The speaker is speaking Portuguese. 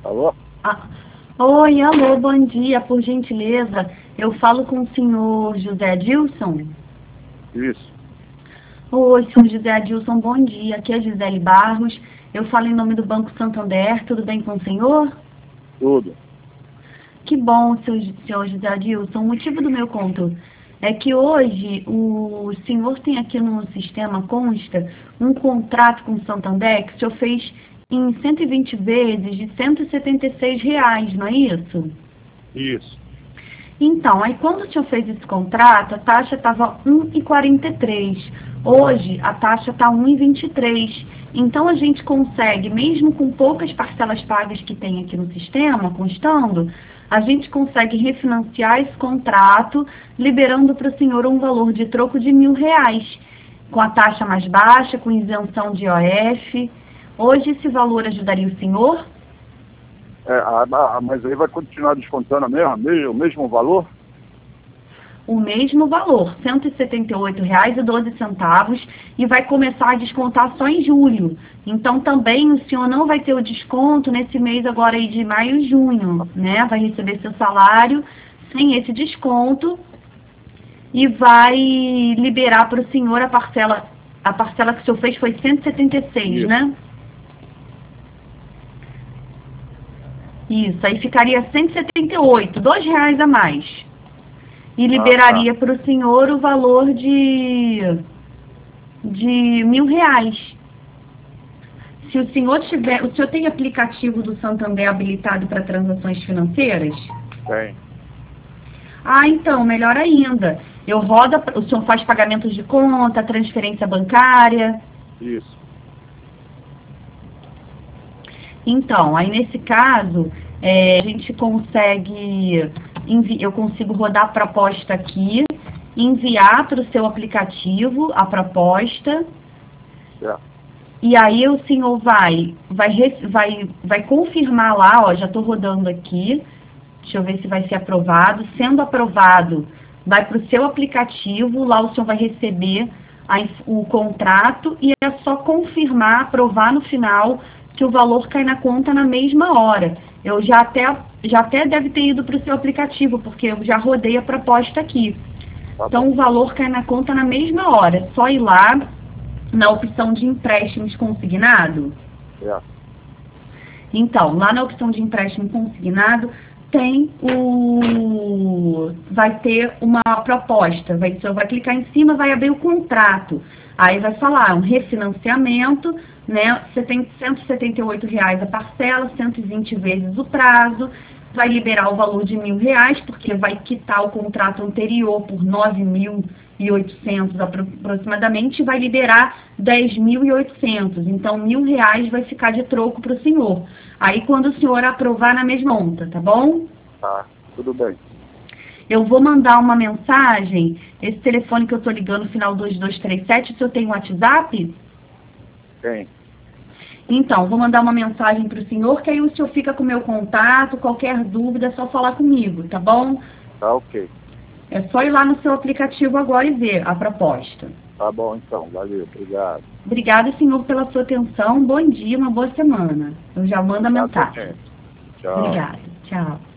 Alô? Ah, oi, alô, bom dia, por gentileza. Eu falo com o senhor José Adilson? Isso. Oi, senhor José Adilson, bom dia. Aqui é Gisele Barros. Eu falo em nome do Banco Santander. Tudo bem com o senhor? Tudo. Que bom, senhor José Adilson. O motivo do meu conto é que hoje o senhor tem aqui no sistema, consta, um contrato com o Santander que o senhor fez em 120 vezes de R$ 176, não é isso? Isso. Então, aí quando o senhor fez esse contrato, a taxa estava 1,43. Hoje, a taxa está 1,23. Então, a gente consegue, mesmo com poucas parcelas pagas que tem aqui no sistema, constando, a gente consegue refinanciar esse contrato, liberando para o senhor um valor de troco de R$ 1.000, com a taxa mais baixa, com isenção de IOF. Hoje, esse valor ajudaria o senhor? Mas aí vai continuar descontando o mesmo valor? O mesmo valor, R$ 178,12, e vai começar a descontar só em julho. Então também o senhor não vai ter o desconto nesse mês agora aí de maio e junho, né? Vai receber seu salário sem esse desconto e vai liberar para o senhor a parcela que o senhor fez foi 176, Isso. né? Isso, aí ficaria 178, R$ 2 a mais. E liberaria para o senhor o valor de R$ 1.000. Se o senhor tiver, o senhor tem aplicativo do Santander habilitado para transações financeiras? Tem. Ah, então, melhor ainda. O senhor faz pagamentos de conta, transferência bancária? Isso. Então, aí nesse caso, a gente consegue, eu consigo rodar a proposta aqui, enviar para o seu aplicativo a proposta, e aí o senhor vai confirmar lá, ó, já estou rodando aqui, deixa eu ver se vai ser aprovado. Sendo aprovado, vai para o seu aplicativo, lá o senhor vai receber o contrato e é só confirmar, aprovar no final, que o valor cai na conta na mesma hora. Eu já até deve ter ido para o seu aplicativo, porque eu já rodei a proposta aqui. Então, o valor cai na conta na mesma hora. É só ir lá na opção de empréstimos consignado. Então, lá na opção de empréstimo consignado, vai ter uma proposta. Você vai clicar em cima, vai abrir o contrato. Aí vai falar um refinanciamento, né? Você tem R$ 178 a parcela, 120 vezes o prazo, vai liberar o valor de R$ 1.000, porque vai quitar o contrato anterior por 9.800 aproximadamente, e vai liberar 10.800. Então, R$ 1.000 vai ficar de troco para o senhor. Aí, quando o senhor aprovar na mesma conta, tá bom? Tá, tudo bem. Eu vou mandar uma mensagem, esse telefone que eu estou ligando, final 2237, o senhor tem WhatsApp? Tem. Então, vou mandar uma mensagem para o senhor, que aí o senhor fica com o meu contato, qualquer dúvida é só falar comigo, tá bom? Tá ok. É só ir lá no seu aplicativo agora e ver a proposta. Tá bom então, valeu, obrigado. Obrigada, senhor, pela sua atenção, bom dia, uma boa semana. Eu já mando a mensagem. Tchau. Obrigada, tchau.